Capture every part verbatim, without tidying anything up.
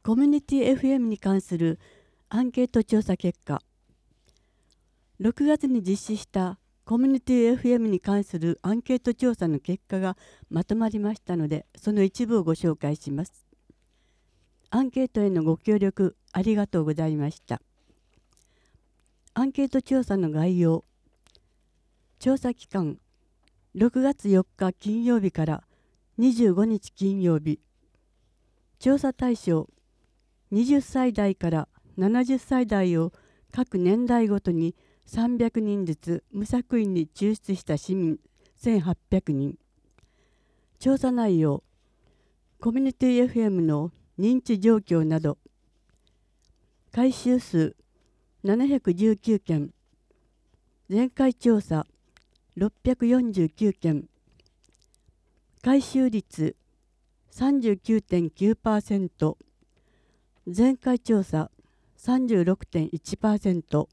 コミュニティ エフエム に関するアンケート調査結果、ろくがつに実施したコミュニティ エフエム に関するアンケート調査の結果がまとまりましたので、その一部をご紹介します。アンケートへのご協力ありがとうございました。アンケート調査の概要。調査期間、ろくがつよっか金曜日からにじゅうごにち金曜日。調査対象、はたち代からななじゅっさい代を各年代ごとにさんびゃくにんずつ無作為に抽出した市民せんはっぴゃくにん。調査内容、コミュニティ エフエム の認知状況など。回収数ななひゃくじゅうきゅうけん。前回調査ろっぴゃくよんじゅうきゅうけん。回収率 さんじゅうきゅうてんきゅうパーセント。前回調査 さんじゅうろくてんいちパーセント。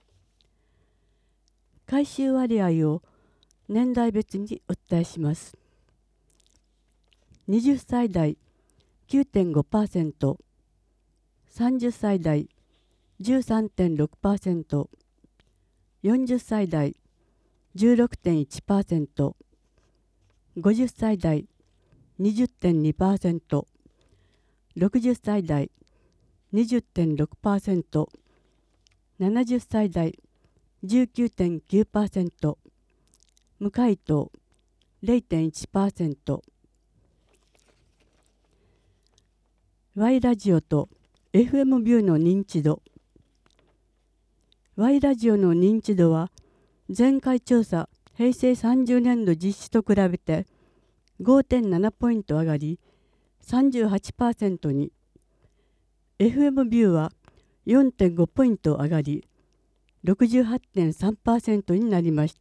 回収割合を年代別にお伝えします。はたち代 きゅうてんごパーセント、さんじゅっさい代 じゅうさんてんろくパーセント、よんじゅっさい代 じゅうろくてんいちパーセント、ごじゅっさい代 にじゅってんにパーセント、ろくじゅっさい代 にじゅってんろくパーセント、ななじゅっさい代 じゅうきゅうてんきゅうパーセント、無回答 れいてんいちパーセント。Y ラジオと エフエム ビューの認知度。Y ラジオの認知度は前回調査へいせいさんじゅうねんど実施と比べて ごてんなな ポイント上がり さんじゅうはちパーセント に、エフエム ビューは よんてんご ポイント上がり ろくじゅうはちてんさんパーセント になりました。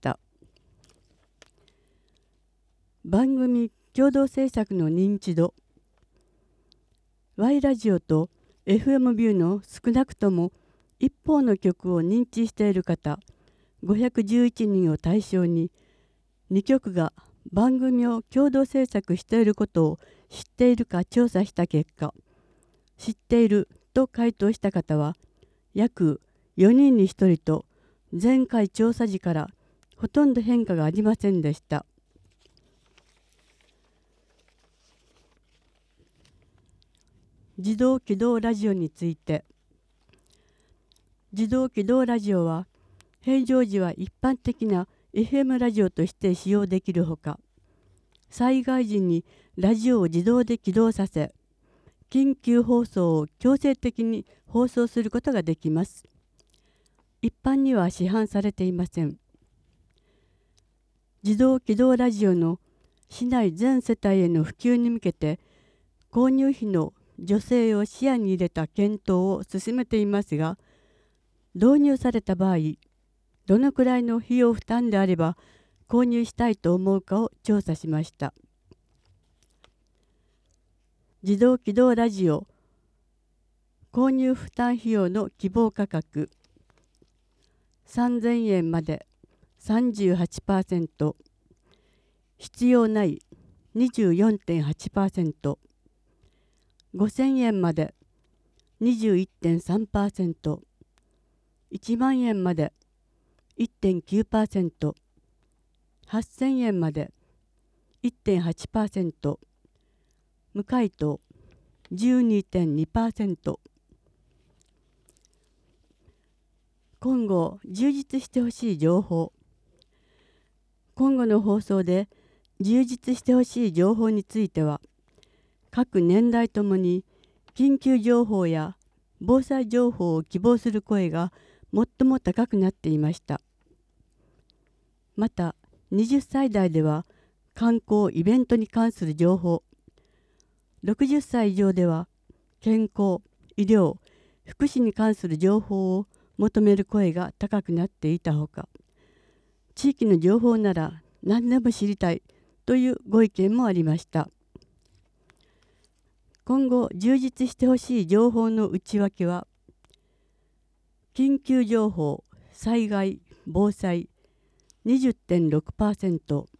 番組共同制作の認知度。Y ラジオと エフエム ビューの少なくとも一方の曲を認知している方ごひゃくじゅういちにんを対象に、にきょくが番組を共同制作していることを知っているか調査した結果、知っていると回答した方は約よにんにひとりと、前回調査時からほとんど変化がありませんでした。自動起動ラジオについて。自動起動ラジオは平常時は一般的な エフエム ラジオとして使用できるほか、災害時にラジオを自動で起動させ、緊急放送を強制的に放送することができます。一般には市販されていません。自動起動ラジオの市内全世帯への普及に向けて、購入費の助成を視野に入れた検討を進めていますが、導入された場合、どのくらいの費用負担であれば購入したいと思うかを調査しました。自動起動ラジオ購入負担費用の希望価格さんぜんえんまで さんじゅうはちパーセント、必要ない にじゅうよんてんはちパーセント、ごせんえんまで にじゅういってんさんパーセント、いちまんえんまで いってんきゅうパーセント、はっせんえんまで いってんはちパーセント、無回答 じゅうにてんにパーセント。今後充実してほしい情報。今後の放送で充実してほしい情報については、各年代ともに緊急情報や防災情報を希望する声が最も高くなっていました。また、はたち代では観光・イベントに関する情報、ろくじゅっさい以上では健康・医療・福祉に関する情報を求める声が高くなっていたほか、地域の情報なら何でも知りたいというご意見もありました。今後充実してほしい情報の内訳は、緊急情報・災害・防災 にじゅってんろくパーセント、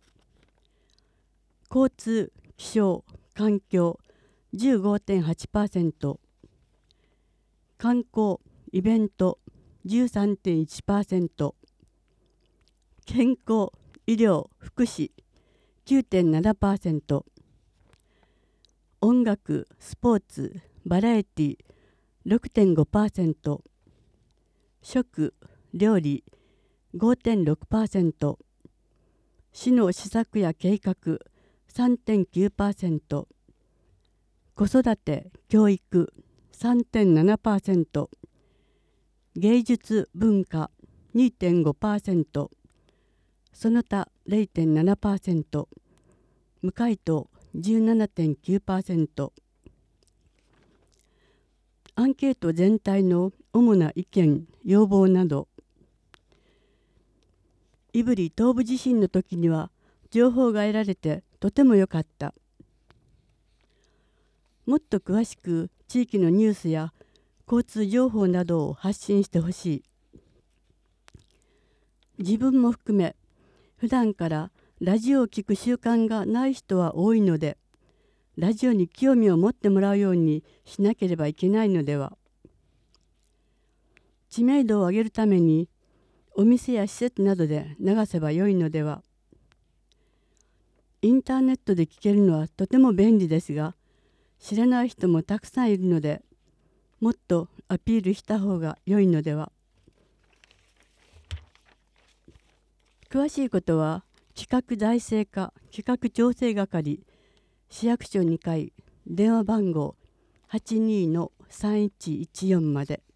交通・気象・環境 じゅうごてんはちパーセント、 観光・イベント じゅうさんてんいちパーセント、健康・医療・福祉 きゅうてんななパーセント、音楽・スポーツ・バラエティ ろくてんごパーセント、食・料理 ごてんろくパーセント、市の施策や計画 さんてんきゅうパーセント、子育て・教育 さんてんななパーセント、芸術・文化 にてんごパーセント、その他 れいてんななパーセント、無回答 じゅうななてんきゅうパーセント。アンケート全体の主な意見・要望など。胆振東部地震の時には情報が得られてとても良かった。もっと詳しく地域のニュースや交通情報などを発信してほしい。自分も含め普段からラジオを聞く習慣がない人は多いので、ラジオに興味を持ってもらうようにしなければいけないのでは。知名度を上げるためにお店や施設などで流せばよいのでは。インターネットで聞けるのはとても便利ですが、知らない人もたくさんいるので、もっとアピールした方が良いのでは。詳しいことは企画財政課企画調整係市役所にかい電話番号 はちにーのさんいちいちよん まで。